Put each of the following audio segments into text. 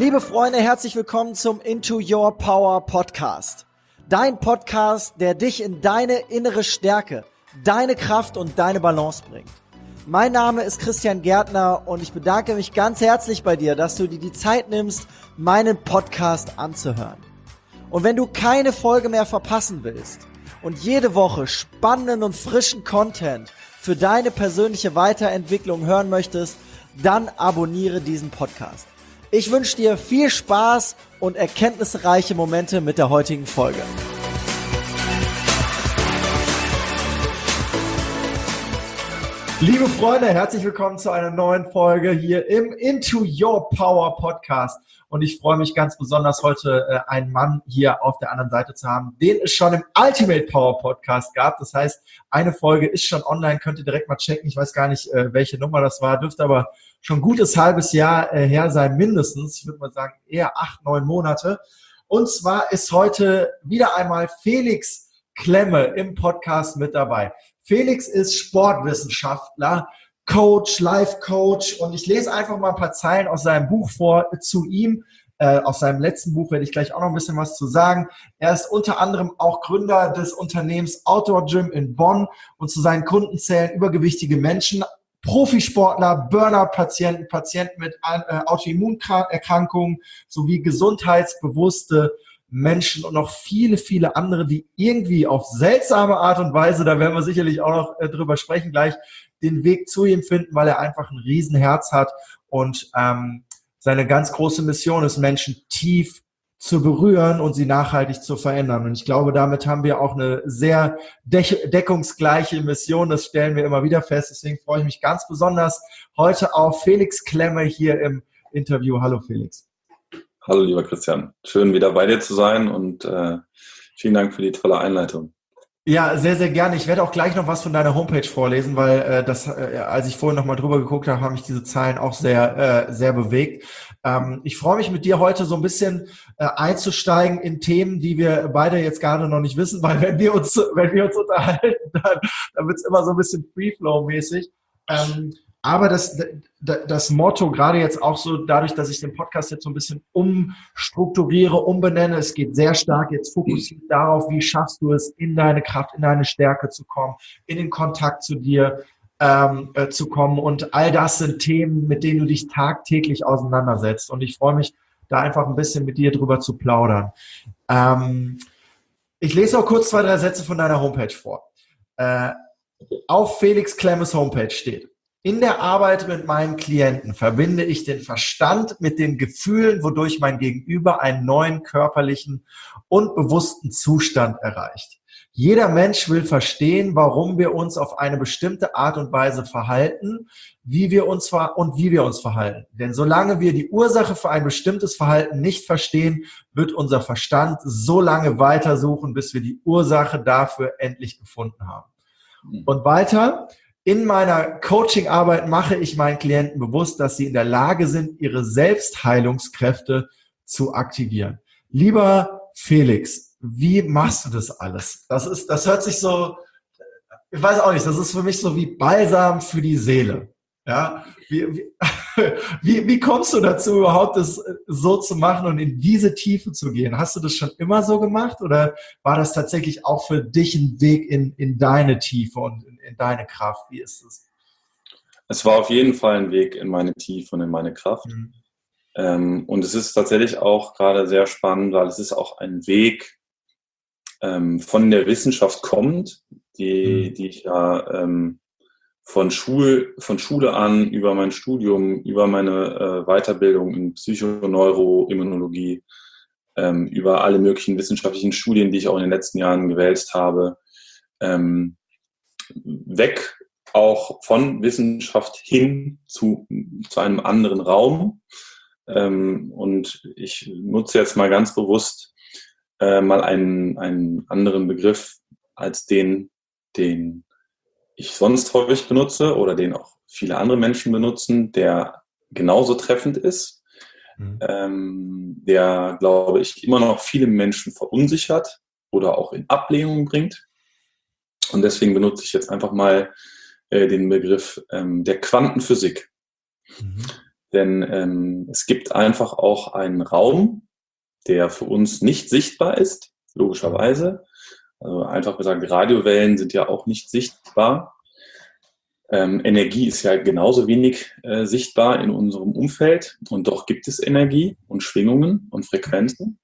Liebe Freunde, herzlich willkommen zum Into Your Power Podcast. Dein Podcast, der dich in deine innere Stärke, deine Kraft und deine Balance bringt. Mein Name ist Christian Gärtner und ich bedanke mich ganz herzlich bei dir, dass du dir die Zeit nimmst, meinen Podcast anzuhören. Und wenn du keine Folge mehr verpassen willst und jede Woche spannenden und frischen Content für deine persönliche Weiterentwicklung hören möchtest, dann abonniere diesen Podcast. Ich wünsche dir viel Spaß und erkenntnisreiche Momente mit der heutigen Folge. Liebe Freunde, herzlich willkommen zu einer neuen Folge hier im Into Your Power Podcast. Und ich freue mich ganz besonders, heute einen Mann hier auf der anderen Seite zu haben, den es schon im Ultimate Power Podcast gab. Das heißt, eine Folge ist schon online, könnt ihr direkt mal checken. Ich weiß gar nicht, welche Nummer das war, dürfte aber schon ein gutes halbes Jahr her sein, mindestens. Ich würde mal sagen, eher 8, 9 Monate. Und zwar ist heute wieder einmal Felix Klemme im Podcast mit dabei. Felix ist Sportwissenschaftler, Coach, Life-Coach und ich lese einfach mal ein paar Zeilen aus seinem Buch vor zu ihm. Aus seinem letzten Buch werde ich gleich auch noch ein bisschen was zu sagen. Er ist unter anderem auch Gründer des Unternehmens Outdoor Gym in Bonn und zu seinen Kunden zählen übergewichtige Menschen, Profisportler, Burnout-Patienten, Patienten mit Autoimmunerkrankungen sowie gesundheitsbewusste Menschen und noch viele, viele andere, die irgendwie auf seltsame Art und Weise, da werden wir sicherlich auch noch drüber sprechen gleich, den Weg zu ihm finden, weil er einfach ein Riesenherz hat und seine ganz große Mission ist, Menschen tief zu berühren und sie nachhaltig zu verändern. Und ich glaube, damit haben wir auch eine sehr deckungsgleiche Mission. Das stellen wir immer wieder fest. Deswegen freue ich mich ganz besonders heute auf Felix Klemme hier im Interview. Hallo Felix. Hallo lieber Christian. Schön wieder bei dir zu sein und vielen Dank für die tolle Einleitung. Ja, sehr, sehr gerne. Ich werde auch gleich noch was von deiner Homepage vorlesen, weil als ich vorhin noch mal drüber geguckt habe, haben mich diese Zahlen auch sehr, sehr bewegt. Ich freue mich mit dir heute so ein bisschen einzusteigen in Themen, die wir beide jetzt gerade noch nicht wissen, weil wenn wir uns unterhalten, dann wird es immer so ein bisschen Free-Flow-mäßig. Aber das Motto, gerade jetzt auch so dadurch, dass ich den Podcast jetzt so ein bisschen umstrukturiere, umbenenne, es geht sehr stark jetzt fokussiert darauf, wie schaffst du es, in deine Kraft, in deine Stärke zu kommen, in den Kontakt zu dir zu kommen. Und all das sind Themen, mit denen du dich tagtäglich auseinandersetzt. Und ich freue mich, da einfach ein bisschen mit dir drüber zu plaudern. Ich lese auch kurz 2, 3 Sätze von deiner Homepage vor. Auf Felix Klemmes Homepage steht: In der Arbeit mit meinen Klienten verbinde ich den Verstand mit den Gefühlen, wodurch mein Gegenüber einen neuen körperlichen und bewussten Zustand erreicht. Jeder Mensch will verstehen, warum wir uns auf eine bestimmte Art und Weise verhalten, wie wir uns verhalten. Denn solange wir die Ursache für ein bestimmtes Verhalten nicht verstehen, wird unser Verstand so lange weitersuchen, bis wir die Ursache dafür endlich gefunden haben. Und weiter: In meiner Coaching-Arbeit mache ich meinen Klienten bewusst, dass sie in der Lage sind, ihre Selbstheilungskräfte zu aktivieren. Lieber Felix, wie machst du das alles? Das hört sich so, ich weiß auch nicht, das ist für mich so wie Balsam für die Seele. Ja? Wie kommst du dazu, überhaupt das so zu machen und in diese Tiefe zu gehen? Hast du das schon immer so gemacht oder war das tatsächlich auch für dich ein Weg in deine Tiefe und in deine Kraft? Wie ist es? Es war auf jeden Fall ein Weg in meine Tiefe und in meine Kraft. Und es ist tatsächlich auch gerade sehr spannend, weil es ist auch ein Weg von der Wissenschaft kommt, die ich ja von Schule an, über mein Studium, über meine Weiterbildung in Psychoneuroimmunologie, über alle möglichen wissenschaftlichen Studien, die ich auch in den letzten Jahren gewälzt habe, weg auch von Wissenschaft hin zu einem anderen Raum. Und ich nutze jetzt mal ganz bewusst mal einen anderen Begriff als den ich sonst häufig benutze oder den auch viele andere Menschen benutzen, der genauso treffend ist, der, glaube ich, immer noch viele Menschen verunsichert oder auch in Ablehnung bringt. Und deswegen benutze ich jetzt einfach mal den Begriff der Quantenphysik. Denn es gibt einfach auch einen Raum, der für uns nicht sichtbar ist, logischerweise. Also einfach gesagt, Radiowellen sind ja auch nicht sichtbar. Energie ist ja genauso wenig sichtbar in unserem Umfeld und doch gibt es Energie und Schwingungen und Frequenzen.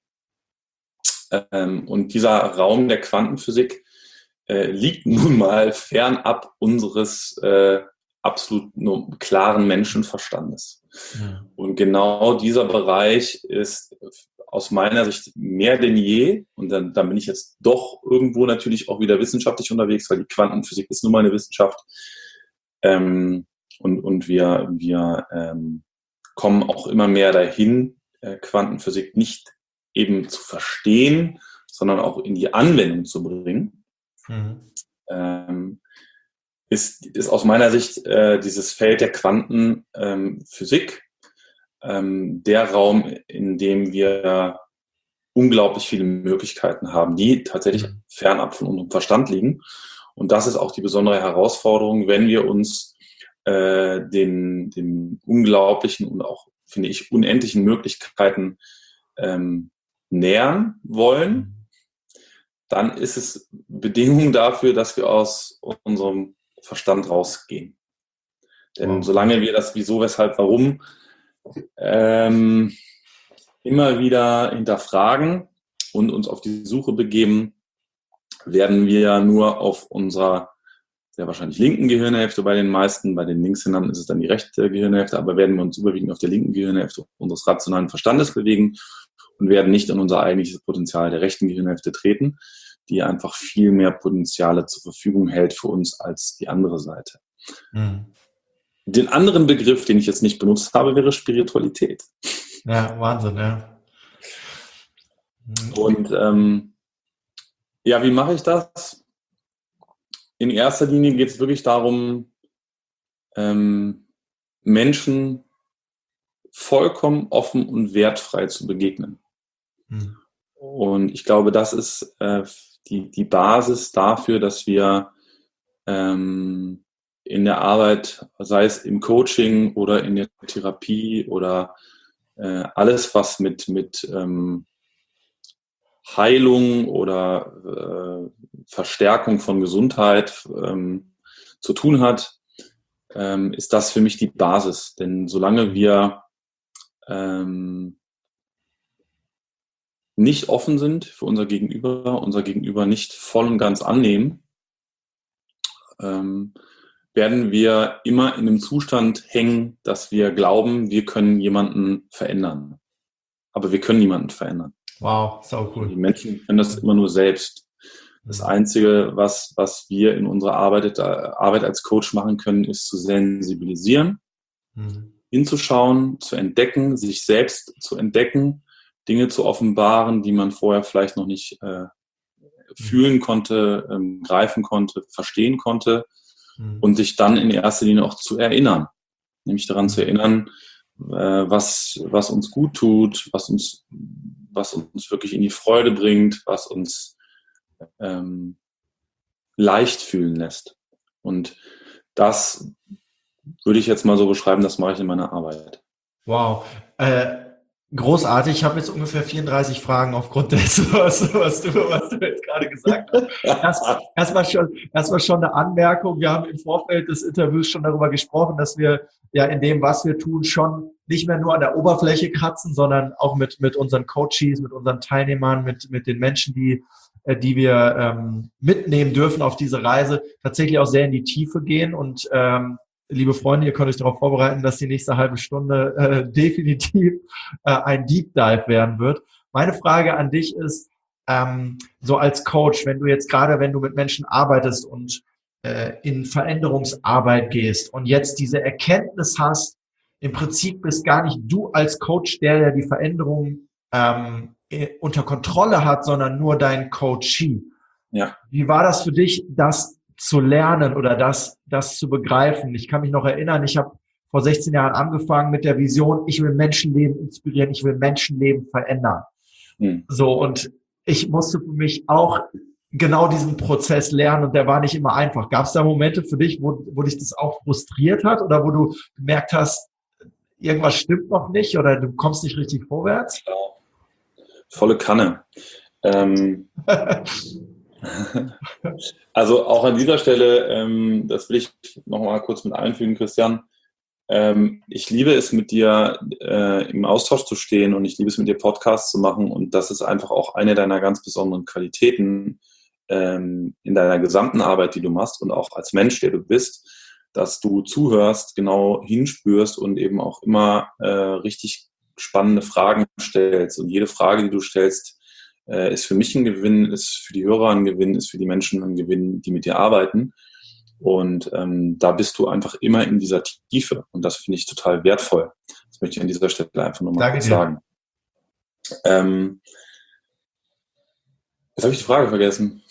Und dieser Raum der Quantenphysik liegt nun mal fernab unseres absolut nur klaren Menschenverstandes. Ja. Und genau dieser Bereich ist aus meiner Sicht mehr denn je, und dann bin ich jetzt doch irgendwo natürlich auch wieder wissenschaftlich unterwegs, weil die Quantenphysik ist nun mal eine Wissenschaft. Und wir kommen auch immer mehr dahin, Quantenphysik nicht eben zu verstehen, sondern auch in die Anwendung zu bringen. Ist aus meiner Sicht dieses Feld der Quantenphysik der Raum, in dem wir unglaublich viele Möglichkeiten haben, die tatsächlich fernab von unserem Verstand liegen. Und das ist auch die besondere Herausforderung, wenn wir uns den unglaublichen und auch, finde ich, unendlichen Möglichkeiten nähern wollen. Dann ist es Bedingung dafür, dass wir aus unserem Verstand rausgehen. Denn solange wir das Wieso, Weshalb, Warum immer wieder hinterfragen und uns auf die Suche begeben, werden wir nur auf unserer sehr wahrscheinlich linken Gehirnhälfte bei den meisten, bei den Linkshändern ist es dann die rechte Gehirnhälfte, aber werden wir uns überwiegend auf der linken Gehirnhälfte unseres rationalen Verstandes bewegen und werden nicht in unser eigentliches Potenzial der rechten Gehirnhälfte treten, die einfach viel mehr Potenziale zur Verfügung hält für uns als die andere Seite. Den anderen Begriff, den ich jetzt nicht benutzt habe, wäre Spiritualität. Ja, Wahnsinn, ja. Und wie mache ich das? In erster Linie geht es wirklich darum, Menschen vollkommen offen und wertfrei zu begegnen. Und ich glaube, das ist die Basis dafür, dass wir in der Arbeit, sei es im Coaching oder in der Therapie oder alles, was mit Heilung oder Verstärkung von Gesundheit zu tun hat, ist das für mich die Basis. Denn solange wir nicht offen sind für unser Gegenüber nicht voll und ganz annehmen, werden wir immer in einem Zustand hängen, dass wir glauben, wir können jemanden verändern. Aber wir können niemanden verändern. Wow, sau cool. Die Menschen können das immer nur selbst. Das Einzige, was wir in unserer Arbeit als Coach machen können, ist zu sensibilisieren, hinzuschauen, zu entdecken, sich selbst zu entdecken, Dinge zu offenbaren, die man vorher vielleicht noch nicht fühlen konnte, greifen konnte, verstehen konnte und sich dann in erster Linie auch zu erinnern. Nämlich daran zu erinnern, was uns gut tut, was uns wirklich in die Freude bringt, was uns leicht fühlen lässt. Und das würde ich jetzt mal so beschreiben, das mache ich in meiner Arbeit. Wow. Großartig. Ich habe jetzt ungefähr 34 Fragen aufgrund dessen, was du jetzt gerade gesagt hast. Erstmal schon eine Anmerkung. Wir haben im Vorfeld des Interviews schon darüber gesprochen, dass wir ja in dem, was wir tun, schon nicht mehr nur an der Oberfläche kratzen, sondern auch mit unseren Coaches, mit unseren Teilnehmern, mit den Menschen, die wir mitnehmen dürfen auf diese Reise, tatsächlich auch sehr in die Tiefe gehen. Und liebe Freunde, ihr könnt euch darauf vorbereiten, dass die nächste halbe Stunde definitiv ein Deep Dive werden wird. Meine Frage an dich ist, so als Coach, wenn du mit Menschen arbeitest und in Veränderungsarbeit gehst und jetzt diese Erkenntnis hast, im Prinzip bist gar nicht du als Coach der die Veränderung unter Kontrolle hat, sondern nur dein Coachee. Ja. Wie war das für dich, das zu lernen oder das zu begreifen? Ich kann mich noch erinnern, ich habe vor 16 Jahren angefangen mit der Vision, ich will Menschenleben inspirieren, ich will Menschenleben verändern. So, und ich musste für mich auch genau diesen Prozess lernen und der war nicht immer einfach. Gab es da Momente für dich, wo dich das auch frustriert hat oder wo du gemerkt hast, irgendwas stimmt noch nicht oder du kommst nicht richtig vorwärts? Klar. Volle Kanne. Also auch an dieser Stelle, das will ich noch mal kurz mit einfügen, Christian. Ich liebe es, mit dir im Austausch zu stehen und ich liebe es, mit dir Podcasts zu machen. Und das ist einfach auch eine deiner ganz besonderen Qualitäten in deiner gesamten Arbeit, die du machst und auch als Mensch, der du bist, dass du zuhörst, genau hinspürst und eben auch immer richtig spannende Fragen stellst. Und jede Frage, die du stellst, ist für mich ein Gewinn, ist für die Hörer ein Gewinn, ist für die Menschen ein Gewinn, die mit dir arbeiten. Und da bist du einfach immer in dieser Tiefe. Und das finde ich total wertvoll. Das möchte ich an dieser Stelle einfach nur mal kurz sagen. Jetzt habe ich die Frage vergessen.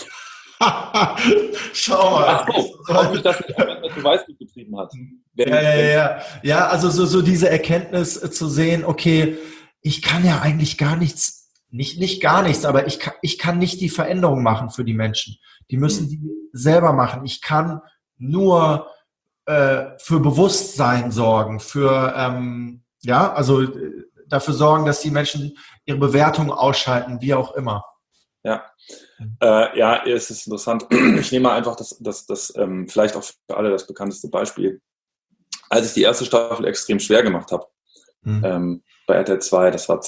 Schau mal. Ach so, ob mich das nicht zu Weißblut getrieben hat. Ja, also so diese Erkenntnis zu sehen, okay, ich kann ja eigentlich gar nichts, nicht gar nichts, aber ich kann nicht die Veränderung machen für die Menschen. Die müssen die selber machen. Ich kann nur für Bewusstsein sorgen, für also dafür sorgen, dass die Menschen ihre Bewertungen ausschalten, wie auch immer. Ja. Es ist interessant. Ich nehme mal einfach das vielleicht auch für alle das bekannteste Beispiel. Als ich die erste Staffel extrem schwer gemacht habe, bei RTL 2, das war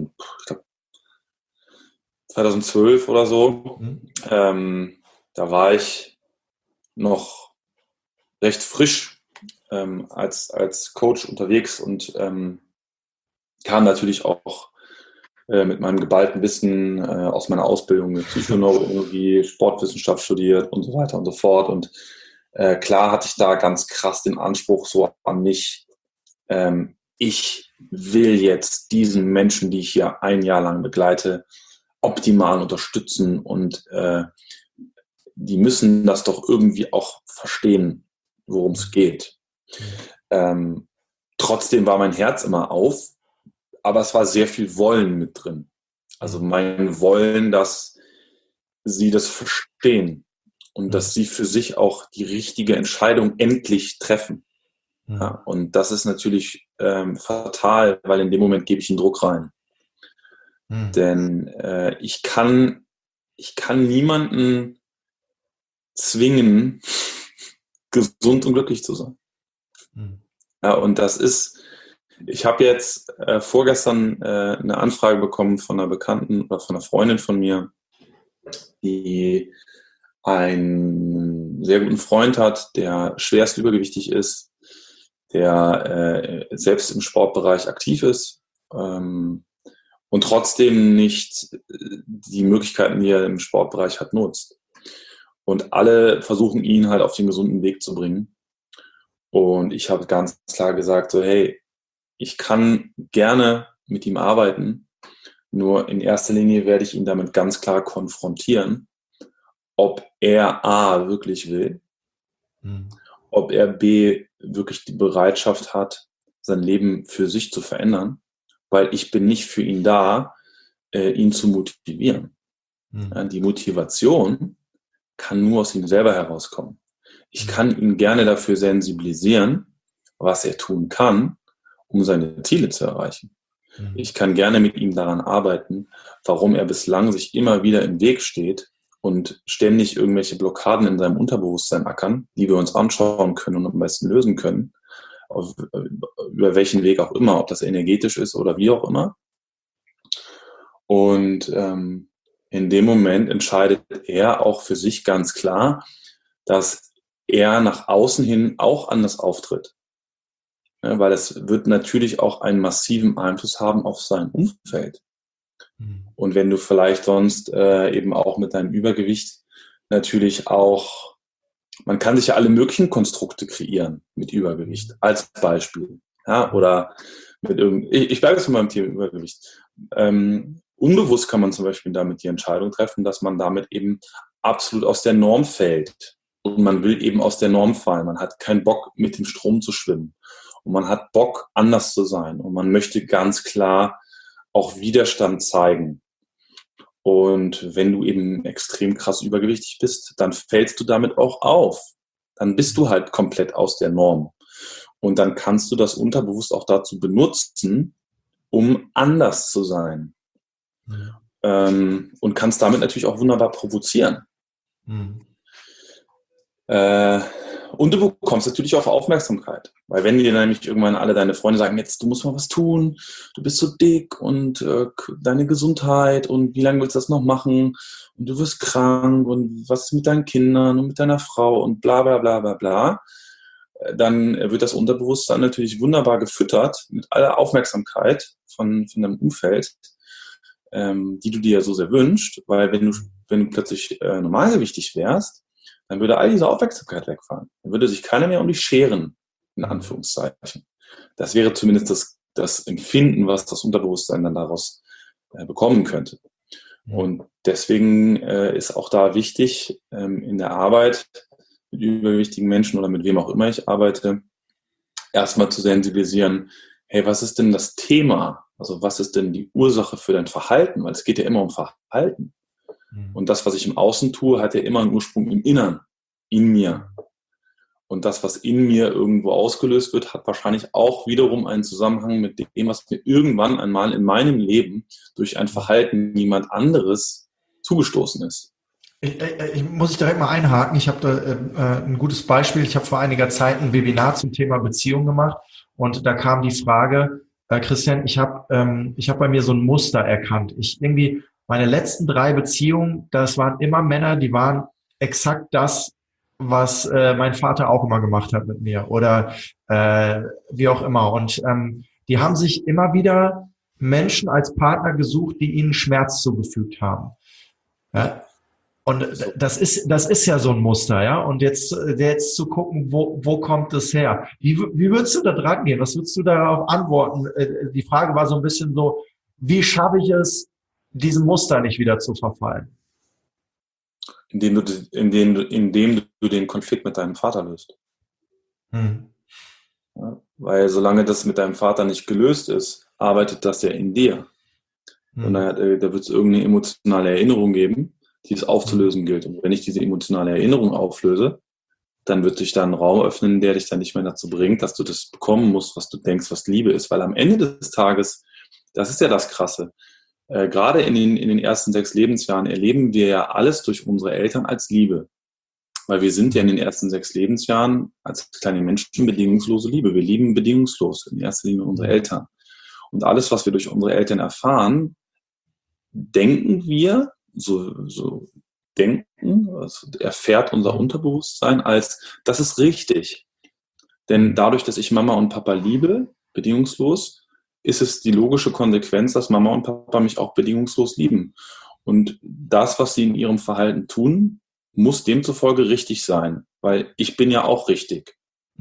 2012 oder so, da war ich noch recht frisch als Coach unterwegs und kam natürlich auch mit meinem geballten Wissen aus meiner Ausbildung mit Psychoneurologie, Sportwissenschaft studiert und so weiter und so fort. Und klar hatte ich da ganz krass den Anspruch so an mich, ich will jetzt diesen Menschen, die ich hier ein Jahr lang begleite, optimal unterstützen und die müssen das doch irgendwie auch verstehen, worum es geht. Trotzdem war mein Herz immer auf, aber es war sehr viel Wollen mit drin. Also mein Wollen, dass sie das verstehen und dass sie für sich auch die richtige Entscheidung endlich treffen. Ja, und das ist natürlich fatal, weil in dem Moment gebe ich einen Druck rein. Denn ich kann niemanden zwingen, gesund und glücklich zu sein. Ja, und das ist, ich habe jetzt vorgestern eine Anfrage bekommen von einer Bekannten oder von einer Freundin von mir, die einen sehr guten Freund hat, der schwerst übergewichtig ist, der selbst im Sportbereich aktiv ist und trotzdem nicht die Möglichkeiten, die er im Sportbereich hat, nutzt. Und alle versuchen, ihn halt auf den gesunden Weg zu bringen. Und ich habe ganz klar gesagt, so hey, ich kann gerne mit ihm arbeiten, nur in erster Linie werde ich ihn damit ganz klar konfrontieren, ob er A wirklich will, ob er B wirklich die Bereitschaft hat, sein Leben für sich zu verändern, weil ich bin nicht für ihn da, ihn zu motivieren. Die Motivation kann nur aus ihm selber herauskommen. Ich kann ihn gerne dafür sensibilisieren, was er tun kann, um seine Ziele zu erreichen. Ich kann gerne mit ihm daran arbeiten, warum er bislang sich immer wieder im Weg steht und ständig irgendwelche Blockaden in seinem Unterbewusstsein ackern, die wir uns anschauen können und am besten lösen können, über welchen Weg auch immer, ob das energetisch ist oder wie auch immer. Und in dem Moment entscheidet er auch für sich ganz klar, dass er nach außen hin auch anders auftritt. Ja, weil es wird natürlich auch einen massiven Einfluss haben auf sein Umfeld. Und wenn du vielleicht sonst eben auch mit deinem Übergewicht natürlich auch, man kann sich ja alle möglichen Konstrukte kreieren mit Übergewicht, als Beispiel. Ja, oder mit ich bleibe jetzt von meinem Thema Übergewicht. Unbewusst kann man zum Beispiel damit die Entscheidung treffen, dass man damit eben absolut aus der Norm fällt. Und man will eben aus der Norm fallen. Man hat keinen Bock, mit dem Strom zu schwimmen. Und man hat Bock, anders zu sein. Und man möchte ganz klar auch Widerstand zeigen. Und wenn du eben extrem krass übergewichtig bist, dann fällst du damit auch auf. Dann bist du halt komplett aus der Norm. Und dann kannst du das unterbewusst auch dazu benutzen, um anders zu sein. Und kannst damit natürlich auch wunderbar provozieren. Und du bekommst natürlich auch Aufmerksamkeit. Weil wenn dir nämlich irgendwann alle deine Freunde sagen, jetzt, du musst mal was tun, du bist so dick und deine Gesundheit und wie lange willst du das noch machen und du wirst krank und was ist mit deinen Kindern und mit deiner Frau und bla bla bla bla bla, dann wird das Unterbewusstsein natürlich wunderbar gefüttert mit aller Aufmerksamkeit von deinem Umfeld, die du dir ja so sehr wünschst, weil wenn du plötzlich normalgewichtig wärst, dann würde all diese Aufmerksamkeit wegfallen. Dann würde sich keiner mehr um dich scheren, in Anführungszeichen. Das wäre zumindest das Empfinden, was das Unterbewusstsein dann daraus bekommen könnte. Und deswegen ist auch da wichtig, in der Arbeit mit übergewichtigen Menschen oder mit wem auch immer ich arbeite, erstmal zu sensibilisieren, hey, was ist denn das Thema? Also was ist denn die Ursache für dein Verhalten? Weil es geht ja immer um Verhalten. Und das, was ich im Außen tue, hat ja immer einen Ursprung im Innern, in mir. Und das, was in mir irgendwo ausgelöst wird, hat wahrscheinlich auch wiederum einen Zusammenhang mit dem, was mir irgendwann einmal in meinem Leben durch ein Verhalten jemand anderes zugestoßen ist. Ich muss direkt mal einhaken. Ich habe da ein gutes Beispiel. Ich habe vor einiger Zeit ein Webinar zum Thema Beziehung gemacht und da kam die Frage, Christian, ich hab bei mir so ein Muster erkannt. Meine letzten 3 Beziehungen, das waren immer Männer, die waren exakt das, was mein Vater auch immer gemacht hat mit mir oder wie auch immer. Und die haben sich immer wieder Menschen als Partner gesucht, die ihnen Schmerz zugefügt haben. Ja? Und das ist ja so ein Muster, ja. Und jetzt zu gucken, wo kommt das her? Wie würdest du da dran gehen? Was würdest du darauf antworten? Die Frage war so ein bisschen so, wie schaffe ich es, diesem Muster nicht wieder zu verfallen? Indem du den Konflikt mit deinem Vater löst. Ja, weil solange das mit deinem Vater nicht gelöst ist, arbeitet das ja in dir. Und da wird es irgendeine emotionale Erinnerung geben, die es aufzulösen gilt. Und wenn ich diese emotionale Erinnerung auflöse, dann wird sich da ein Raum öffnen, der dich dann nicht mehr dazu bringt, dass du das bekommen musst, was du denkst, was Liebe ist. Weil am Ende des Tages, das ist ja das Krasse, gerade in den ersten 6 Lebensjahren erleben wir ja alles durch unsere Eltern als Liebe. Weil wir sind ja in den ersten 6 Lebensjahren als kleine Menschen bedingungslose Liebe. Wir lieben bedingungslos in erster Linie unsere Eltern. Und alles, was wir durch unsere Eltern erfahren, denken wir, so denken, also erfährt unser Unterbewusstsein als, das ist richtig. Denn dadurch, dass ich Mama und Papa liebe, bedingungslos, ist es die logische Konsequenz, dass Mama und Papa mich auch bedingungslos lieben. Und das, was sie in ihrem Verhalten tun, muss demzufolge richtig sein, weil ich bin ja auch richtig.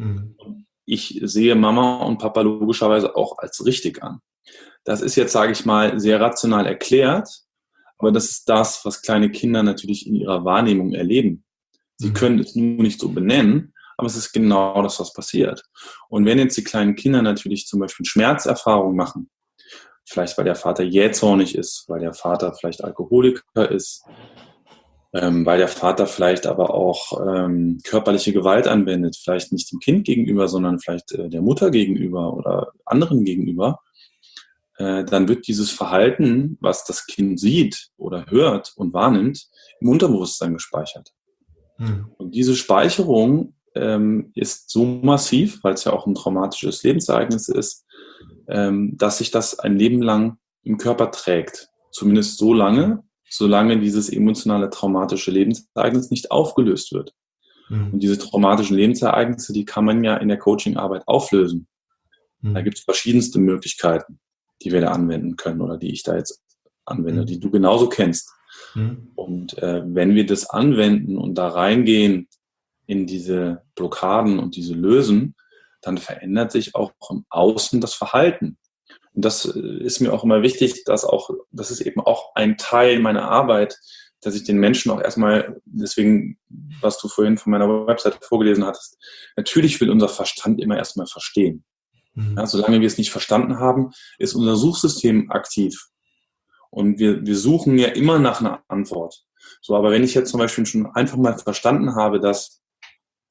Ich sehe Mama und Papa logischerweise auch als richtig an. Das ist jetzt, sage ich mal, sehr rational erklärt, aber das ist das, was kleine Kinder natürlich in ihrer Wahrnehmung erleben. Sie können es nur nicht so benennen, aber es ist genau das, was passiert. Und wenn jetzt die kleinen Kinder natürlich zum Beispiel Schmerzerfahrungen machen, vielleicht weil der Vater jähzornig ist, weil der Vater vielleicht Alkoholiker ist, weil der Vater vielleicht aber auch körperliche Gewalt anwendet, vielleicht nicht dem Kind gegenüber, sondern vielleicht der Mutter gegenüber oder anderen gegenüber, dann wird dieses Verhalten, was das Kind sieht oder hört und wahrnimmt, im Unterbewusstsein gespeichert. Und diese Speicherung ist so massiv, weil es ja auch ein traumatisches Lebensereignis ist, dass sich das ein Leben lang im Körper trägt. Zumindest so lange, solange dieses emotionale, traumatische Lebensereignis nicht aufgelöst wird. Und diese traumatischen Lebensereignisse, die kann man ja in der Coachingarbeit auflösen. Da gibt es verschiedenste Möglichkeiten, die wir da anwenden können oder die ich da jetzt anwende, die du genauso kennst. Und wenn wir das anwenden und da reingehen in diese Blockaden und diese lösen, dann verändert sich auch im Außen das Verhalten. Und das ist mir auch immer wichtig, das ist eben auch ein Teil meiner Arbeit, dass ich den Menschen auch erstmal, deswegen, was du vorhin von meiner Webseite vorgelesen hattest, natürlich will unser Verstand immer erstmal verstehen. Ja, solange wir es nicht verstanden haben, ist unser Suchsystem aktiv. Und wir suchen ja immer nach einer Antwort. So, aber wenn ich jetzt zum Beispiel schon einfach mal verstanden habe, dass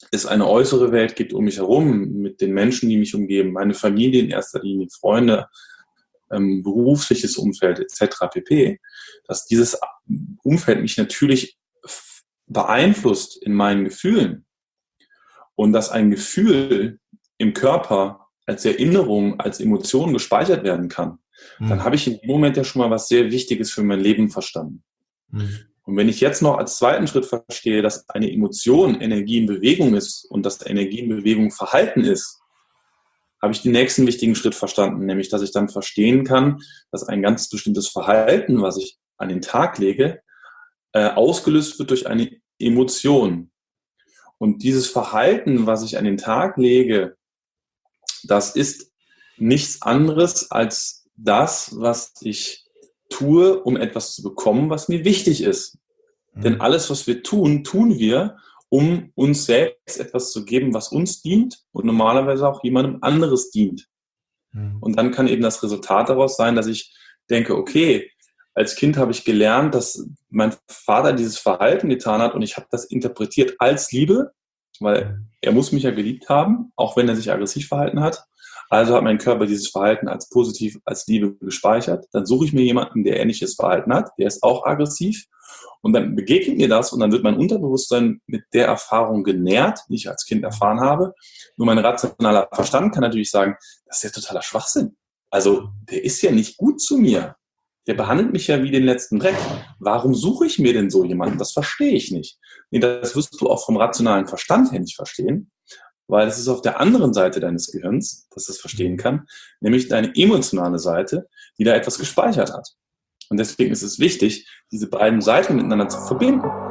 es eine äußere Welt gibt um mich herum, mit den Menschen, die mich umgeben, meine Familie in erster Linie, Freunde, berufliches Umfeld etc. pp., dass dieses Umfeld mich natürlich beeinflusst in meinen Gefühlen und dass ein Gefühl im Körper als Erinnerung, als Emotion gespeichert werden kann, dann habe ich in dem Moment ja schon mal was sehr Wichtiges für mein Leben verstanden. Und wenn ich jetzt noch als zweiten Schritt verstehe, dass eine Emotion Energie in Bewegung ist und dass Energie in Bewegung Verhalten ist, habe ich den nächsten wichtigen Schritt verstanden, nämlich, dass ich dann verstehen kann, dass ein ganz bestimmtes Verhalten, was ich an den Tag lege, ausgelöst wird durch eine Emotion. Und dieses Verhalten, was ich an den Tag lege, das ist nichts anderes als das, was ich tue, um etwas zu bekommen, was mir wichtig ist. Denn alles, was wir tun, tun wir, um uns selbst etwas zu geben, was uns dient und normalerweise auch jemandem anderes dient. Und dann kann eben das Resultat daraus sein, dass ich denke, okay, als Kind habe ich gelernt, dass mein Vater dieses Verhalten getan hat und ich habe das interpretiert als Liebe, weil er muss mich ja geliebt haben, auch wenn er sich aggressiv verhalten hat. Also hat mein Körper dieses Verhalten als positiv, als Liebe gespeichert. Dann suche ich mir jemanden, der ähnliches Verhalten hat, der ist auch aggressiv. Und dann begegnet mir das und dann wird mein Unterbewusstsein mit der Erfahrung genährt, die ich als Kind erfahren habe. Nur mein rationaler Verstand kann natürlich sagen, das ist ja totaler Schwachsinn. Also der ist ja nicht gut zu mir. Der behandelt mich ja wie den letzten Dreck. Warum suche ich mir denn so jemanden? Das verstehe ich nicht. Nee, das wirst du auch vom rationalen Verstand her nicht verstehen, weil es ist auf der anderen Seite deines Gehirns, dass das verstehen kann, nämlich deine emotionale Seite, die da etwas gespeichert hat. Und deswegen ist es wichtig, diese beiden Seiten miteinander zu verbinden.